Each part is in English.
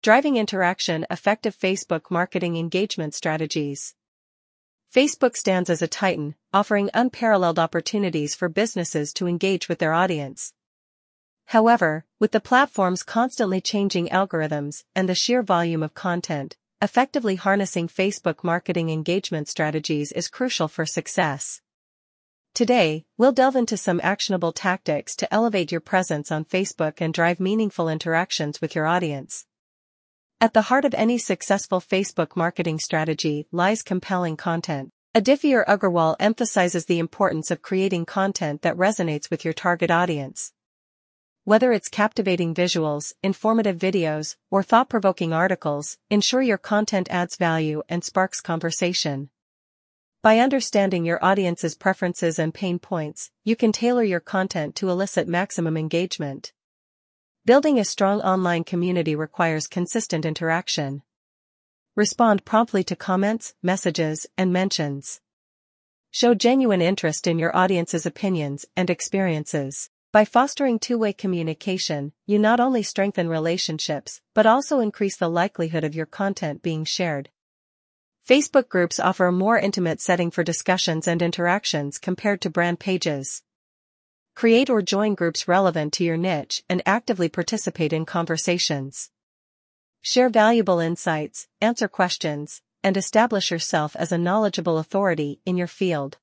Driving interaction, effective Facebook marketing engagement strategies. Facebook stands as a titan, offering unparalleled opportunities for businesses to engage with their audience. However, with the platform's constantly changing algorithms and the sheer volume of content, effectively harnessing Facebook marketing engagement strategies is crucial for success. Today, we'll delve into some actionable tactics to elevate your presence on Facebook and drive meaningful interactions with your audience. At the heart of any successful Facebook marketing strategy lies compelling content. Aditya Agarwal emphasizes the importance of creating content that resonates with your target audience. Whether it's captivating visuals, informative videos, or thought-provoking articles, ensure your content adds value and sparks conversation. By understanding your audience's preferences and pain points, you can tailor your content to elicit maximum engagement. Building a strong online community requires consistent interaction. Respond promptly to comments, messages, and mentions. Show genuine interest in your audience's opinions and experiences. By fostering two-way communication, you not only strengthen relationships, but also increase the likelihood of your content being shared. Facebook groups offer a more intimate setting for discussions and interactions compared to brand pages. Create or join groups relevant to your niche and actively participate in conversations. Share valuable insights, answer questions, and establish yourself as a knowledgeable authority in your field.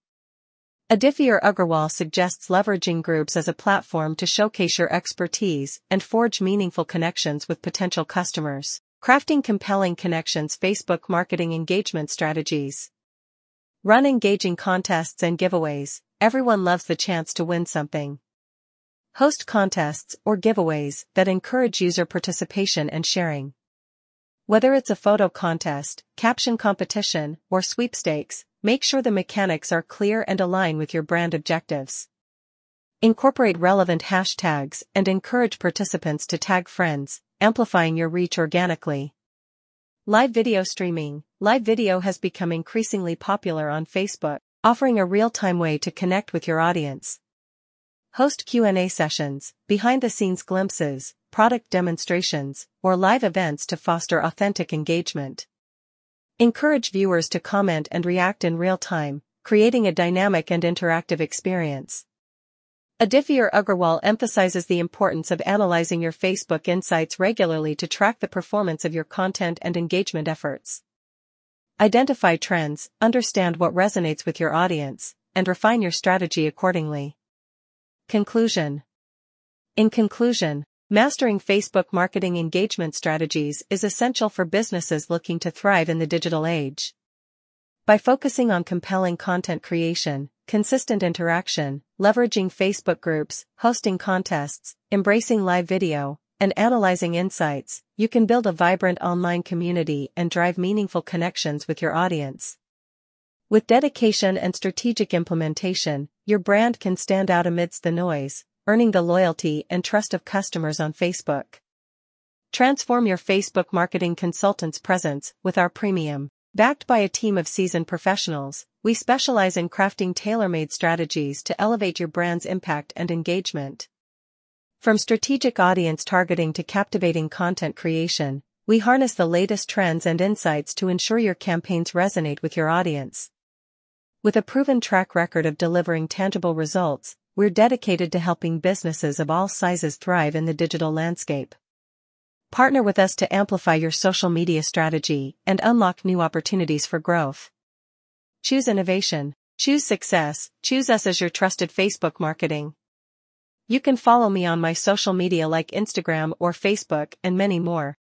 Aditya Agarwal suggests leveraging groups as a platform to showcase your expertise and forge meaningful connections with potential customers. Crafting compelling connections. Facebook marketing engagement strategies. Run engaging contests and giveaways. Everyone loves the chance to win something. Host contests or giveaways that encourage user participation and sharing. Whether it's a photo contest, caption competition, or sweepstakes, make sure the mechanics are clear and align with your brand objectives. Incorporate relevant hashtags and encourage participants to tag friends, amplifying your reach organically. Live video streaming. Live video has become increasingly popular on Facebook, offering a real-time way to connect with your audience. Host Q&A sessions, behind-the-scenes glimpses, product demonstrations, or live events to foster authentic engagement. Encourage viewers to comment and react in real time, creating a dynamic and interactive experience. Aditya Agarwal emphasizes the importance of analyzing your Facebook insights regularly to track the performance of your content and engagement efforts. Identify trends, understand what resonates with your audience, and refine your strategy accordingly. Conclusion. In conclusion, mastering Facebook marketing engagement strategies is essential for businesses looking to thrive in the digital age. By focusing on compelling content creation, consistent interaction, leveraging Facebook groups, hosting contests, embracing live video, and analyzing insights, you can build a vibrant online community and drive meaningful connections with your audience. With dedication and strategic implementation, your brand can stand out amidst the noise, earning the loyalty and trust of customers on Facebook. Transform your Facebook marketing consultant's presence with our premium. Backed by a team of seasoned professionals, we specialize in crafting tailor-made strategies to elevate your brand's impact and engagement. From strategic audience targeting to captivating content creation, we harness the latest trends and insights to ensure your campaigns resonate with your audience. With a proven track record of delivering tangible results, we're dedicated to helping businesses of all sizes thrive in the digital landscape. Partner with us to amplify your social media strategy and unlock new opportunities for growth. Choose innovation, choose success, choose us as your trusted Facebook marketing. You can follow me on my social media like Instagram or Facebook and many more.